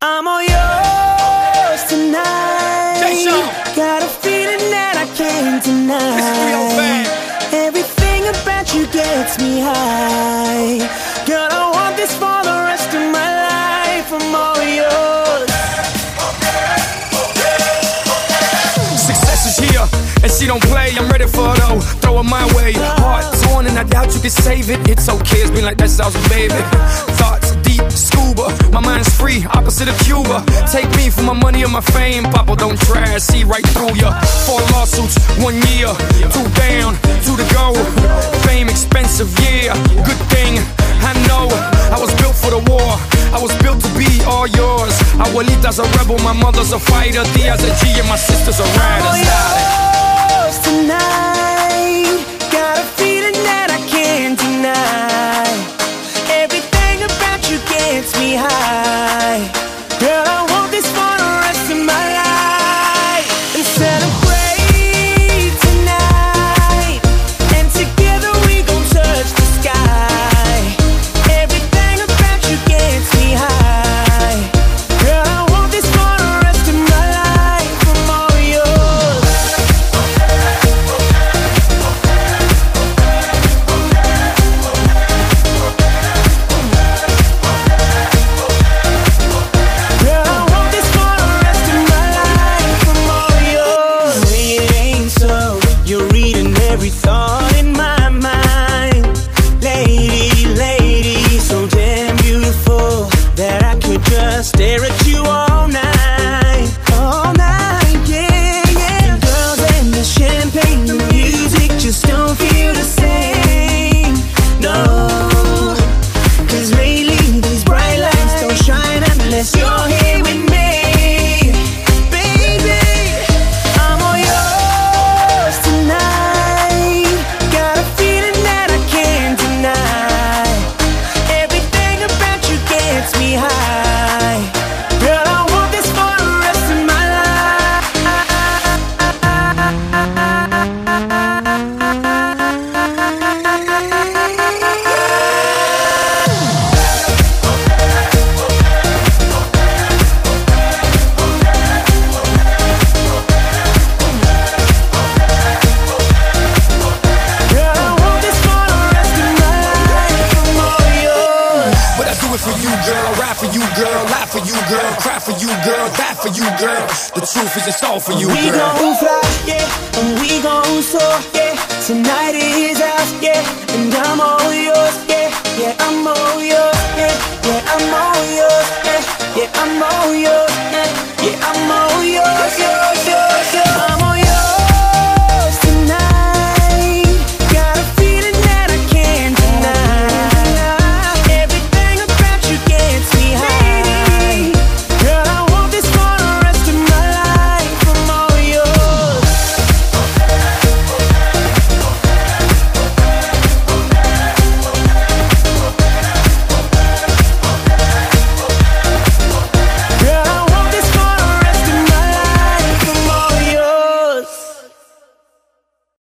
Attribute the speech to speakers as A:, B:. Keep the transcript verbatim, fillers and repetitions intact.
A: I'm all yours tonight. Got a feeling that I can't deny. Everything about you gets me high. Girl, I want this for the rest of my life. I'm all yours.
B: Success is here, and she don't play. I'm ready for it though. Throw it my way. Heart torn, and I doubt you can save it. It's okay, it's been like that since I was a baby. Thoughts deep, scuba. My mind's free, opposite of Cuba. Take me for my money and my fame. Papa, don't try, see right through ya. Four lawsuits, one year. Two down, two to go. Fame expensive, yeah. Good thing, I know. I was built for the war. I was built to be all yours. Abuelita's a rebel, my mother's a fighter. Tia's a G and my sister's a rider.
A: I'm all yours tonight. Got a feeling that I can't deny. Everything about you gets me high. Girl, I want this for the rest of my life. And celebrate tonight. And together we gon' touch the sky. Everything about you gets me high. Girl, I want this for the rest of my life. I'm all yours. Girl, I want this for the rest of my life. I'm all yours. Say it ain't so. You're reading every thought in my mind. Lady, lady, so damn beautiful that I could just stare at you all night. All night, yeah, yeah. The girls and the champagne, the music just don't feel the same. No, cause lately these bright lights don't shine unless you're here with me. Baby, I'm all yours tonight. Got a feeling that I can't deny. Everything about you gets me high. Girl, I want this for the rest of my life. Girl, I want this for the rest of my life. I'm all yours.
B: But I do it for you, girl. I ride for you, girl. Lie for you, girl. Cry for you, girl. Die for you, girl. The truth is in store for you,
A: We
B: girl.
A: gon' fly, yeah, and we gon' soar, yeah. Tonight is ours, yeah, and I'm all yours, yeah, yeah, I'm all yours, yeah, yeah, I'm all yours, yeah, yeah, I'm all yours, yeah, yeah, I'm all yours, yeah.